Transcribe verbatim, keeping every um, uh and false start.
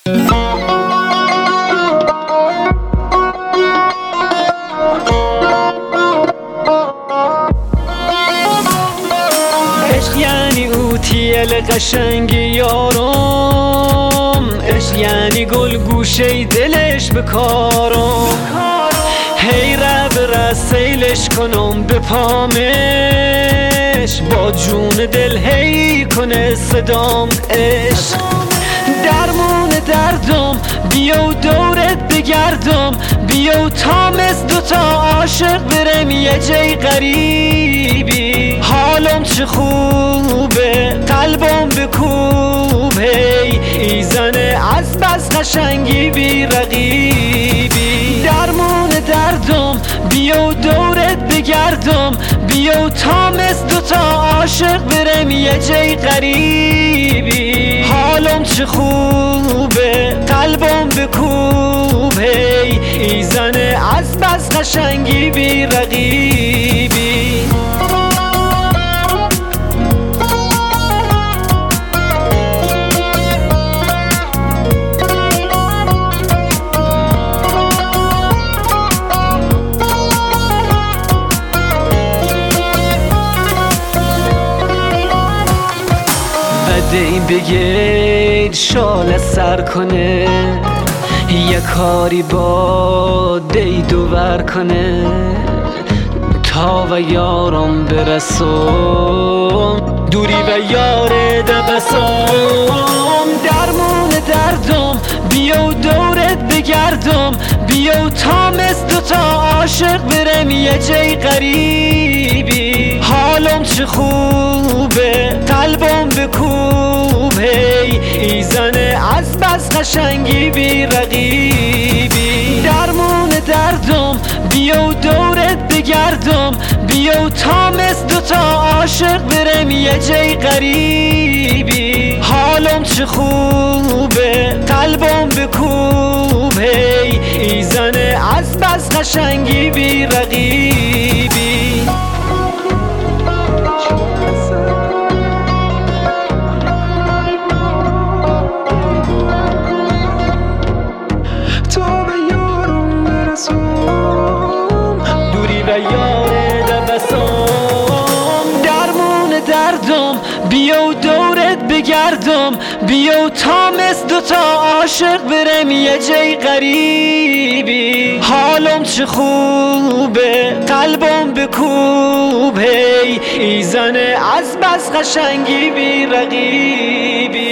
عشق یعنی اوتیل قشنگ یارم، عشق یعنی گل گوشه دلش بکارم، هی رب رسیلش کنم به پامش، با جون دل هی کنه صدام عشق. درمون دردم بیو دورت بگردم، بیو تا مثل دوتا عاشق برم یه جای غریبی. حالم چه خوبه قلبم بکوب، هی ایزنه از بس قشنگی بی رقیبی. درمون دردم بیو دورت بگردم، بیو تا مثل دوتا عاشق برم یه جای غریبی. حالم چه خوبه قلبم بکوب، هی ایزنه از بس قشنگی بی رقیبی. دی بگید شال سر کنه، یه کاری با دی دوور کنه، تا و یارم برسم دوری و یار دبسم. درمون دردم بیو دورت بگردم، بیو تا مثل دوتا عاشق برم یه جای غریبی. حالم چه خوبه قلبم بکوب، هی ایزنه از بس قشنگی بی رقیبی. درمون دردم بیو دورت بگردم، بیو تا مثل دوتا عاشق برم یه جای غریبی. حالم چه خوبه قلبم بکوب، هی ایزنه از بس قشنگی بی رقیبی. دوری و یار دبسم. درمون دردم بیو دورت بگردم، بیو تا مثل دوتا عاشق برم یه جای غریبی. حالم چه خوبه قلبم بکوب، هی ایزنه از بس قشنگی بی رقیبی.